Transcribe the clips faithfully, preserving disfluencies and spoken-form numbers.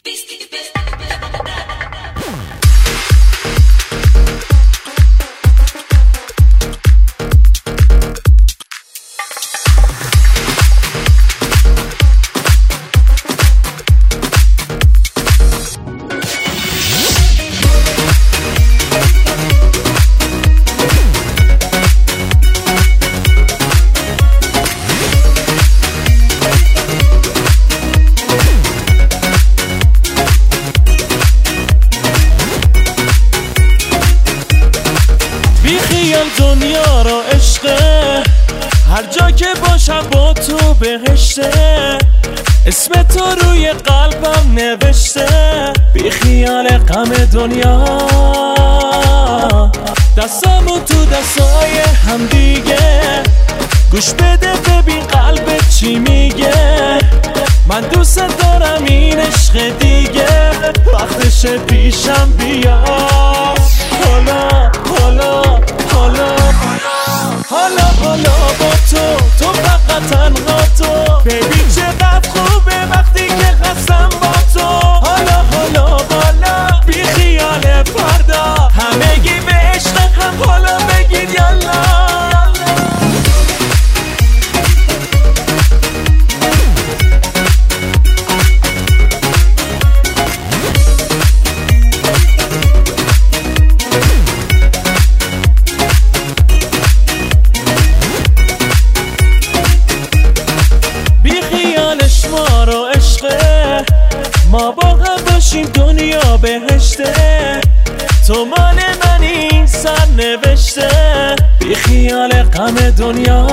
دنیا را عشقه، هر جا که باشم با تو بهشته، اسم تو روی قلبم نوشته. بی خیال غم دنیا، دستامو تو دستای هم دیگه، گوش بده ببین قلبت چی میگه. من دوست دارم این عشق دیگه، وقتش پیشم بیا. حالا حالا حالا حالا حالا با تو، تو فقط تنها تو. ببین چقدر خوبه وقتی که هستم با تو. حالا حالا بالا بی خیال فردا، همگی به عشق هم حالا بگید یالا. ما با هم باشیم دنیا بهشته، تو مال من این سر نوشته. بی خیال غم دنیا،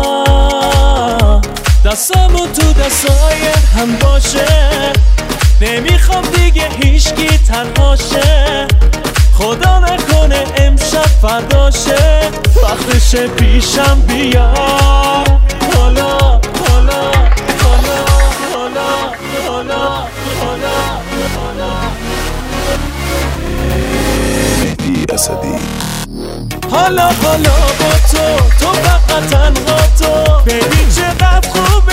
دستامو تو دستای هم باشه. نمیخوام دیگه هیچکی تنهاشه، خدا نکنه امشب فرداشه. وقتش پیشم بیا. حالا حالا حالا حالا حالا حالا مهدی اسدی. حالا حالا با تو، تو فقط تنها تو. ببین چقدر خوبه